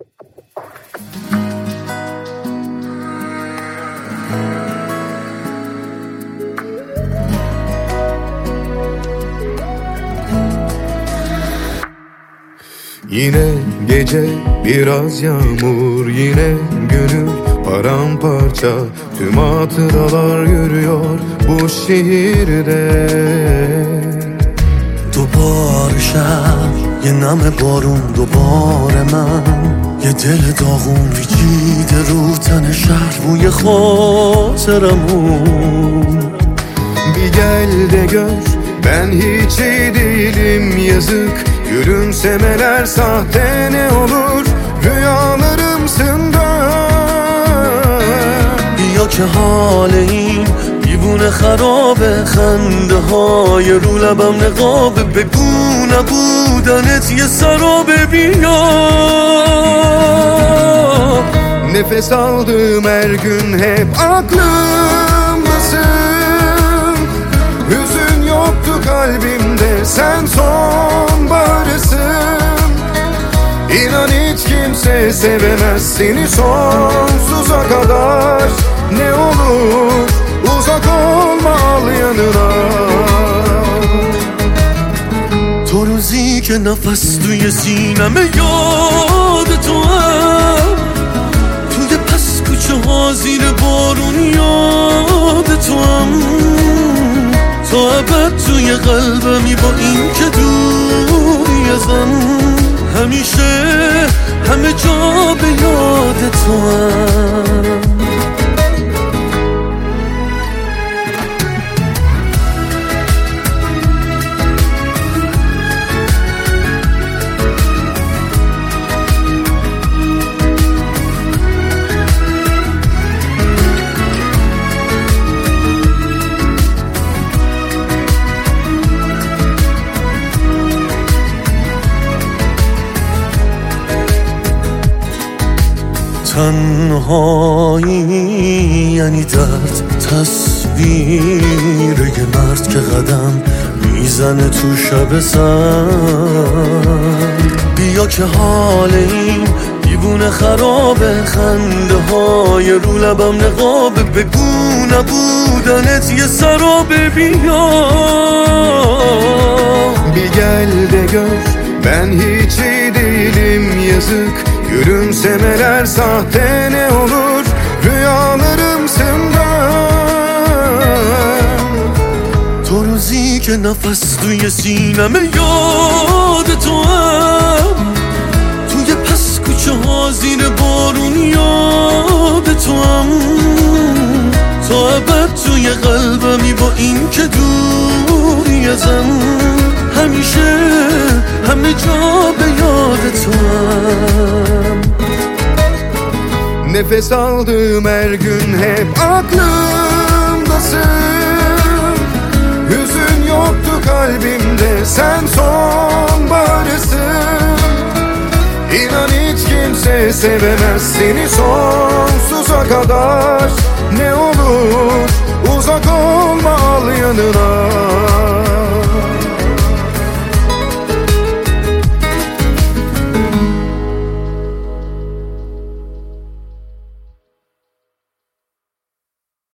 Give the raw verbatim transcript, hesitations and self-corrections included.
Yine gece biraz yağmur, yine gönül paramparça. Tüm hatıralar yürüyor bu şehirde. دوباره شب یه نم بارون دوباره من یه دل داغون پیچیده رو تن شهر بوی خاطرمون. Bir gel de gör ben hiç iyi değilim yazık. Gülümsemeler sahte ne olur rüyalarımsın da. بیا که حال این دیوونه خرابه خنده های رو لبم نقابه بگو نبودنت یه سرابه بیا. Nefes aldığım her gün hep aklımdasın. Hüzün yoktu kalbimde sen sonbaharısın. İnan hiç kimse sevemez seni sonsuza kadar. Ne olur uzak olma al yanına. تو روزی که نفس توی سینمه یاد تو هم توی پس کوچه ها زیر بارون یاد تو هم تا ابد توی قلبمی با این که دوری ازم همیشه همه جا به یاد تو هم. تنهایی یعنی درد تصویر یه مرد که قدم میزنه تو شب سرد. بیا که حال این دیوونه خرابه خنده های رو لبم نقابه بگو نبودنت یه سرابه بیا. Bir gel de gör ben hiç iyi değilim yazık. Gülümsemeler sahte ne olur rüyalarımsın da. تو روزی که نفس توی سینمه یاد تو هم توی پس کوچه ها زیر بارون یاد تو هم تا ابد توی قلبمی با این که دوری ازم همیشه همه جا به یاد تو هم. Nefes aldığım her gün hep aklımdasın. Hüzün yoktu kalbimde sen sonbaharısın. İnan hiç kimse sevemez seni sonsuza kadar. Ne olur